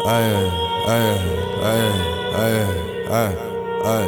Ай, ай, ай, ай, ай, ай.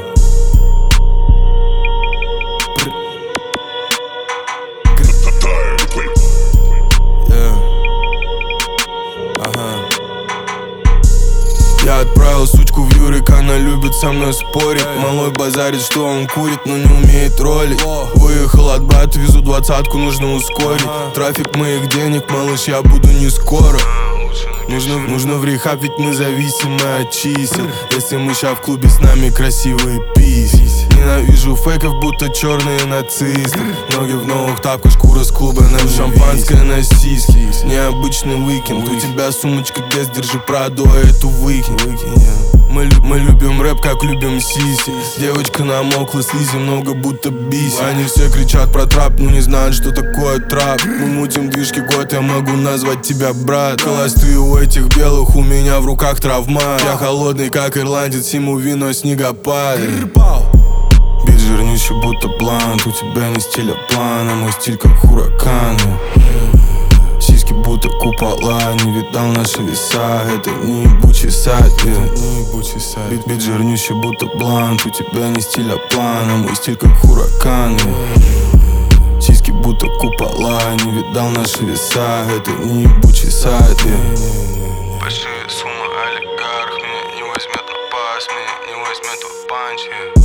Я отправил сучку в Юрик, она любит со мной спорить. Малой базарит, что он курит, но не умеет ролить. Выехал от брата, везу 20-ку, нужно ускорить. Трафик моих денег, малыш, я буду не скоро. Нужно в рехаб, ведь мы зависимы от чисел. Если мы ща в клубе, с нами красивые писи. Ненавижу фейков, будто черные нацисты. Ноги в новых тапках, шкура с клуба, нам шампанское на сиськи. Необычный уикенд, у тебя сумочка Гесс, держи Прадо, а эту выкинь. Мы любим рэп, как любим сиси. Девочка намокла, слизи много, будто биси. Они все кричат про трап, но не знают, что такое трап. Мы мутим движки год, я могу назвать тебя брат. Холостые у этих белых, у меня в руках травма. Я холодный, как ирландец, ему вино снегопад. Бит жирнющий, будто блант. У тебя не стиль, а план, а мой стиль как хуракан. Сиськи будто купола, не видал наши веса. Это не ебучий сайт, Бит жирнющий, будто блант. У тебя не стиль, а план, а мой стиль как хуракан. Сиськи будто купола, не видал наши веса. Это не ебучий сайт, Большие суммы олигарх меня не возьмет на пас, меня не возьмет в панче.